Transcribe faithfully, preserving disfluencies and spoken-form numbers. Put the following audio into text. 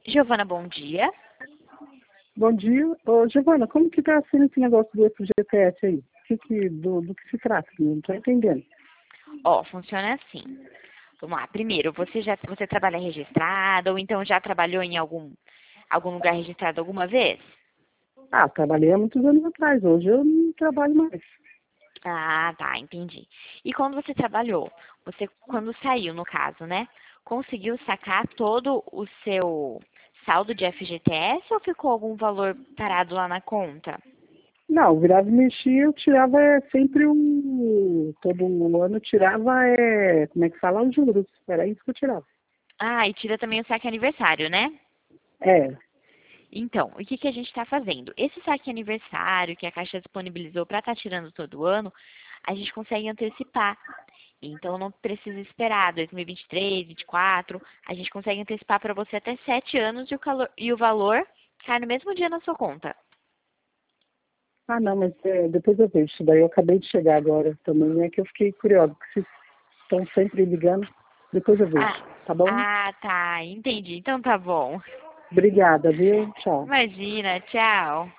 Giovana, bom dia. Bom dia. Ô, Giovana, como que está sendo esse negócio do F G T S aí? Que que, do, do que se trata? Não estou entendendo. Ó, funciona assim. Vamos lá. Primeiro, você já você trabalha registrado ou então já trabalhou em algum, algum lugar registrado alguma vez? Ah, trabalhei há muitos anos atrás. Hoje eu não trabalho mais. Ah, tá, entendi. E quando você trabalhou, você, quando saiu, no caso, né? Conseguiu sacar todo o seu saldo de F G T S ou ficou algum valor parado lá na conta? Não, virava e mexia, eu tirava é, sempre um... Todo ano eu tirava, é, como é que fala? Os juros. Era isso que eu tirava. Ah, e tira também o saque aniversário, né? É. Então, o que, que a gente está fazendo? Esse saque aniversário que a Caixa disponibilizou para estar tirando todo ano, a gente consegue antecipar. Então, não precisa esperar dois mil e vinte e três, vinte e quatro. A gente consegue antecipar para você até sete anos e o, calor, e o valor cai no mesmo dia na sua conta. Ah, não, mas é, depois eu vejo isso daí. Eu acabei de chegar agora também. É que eu fiquei curiosa, porque vocês estão sempre ligando. Depois eu vejo, Ah, tá bom? ah, tá. Entendi. Então tá bom. Obrigada, viu? Tchau. Imagina. Tchau.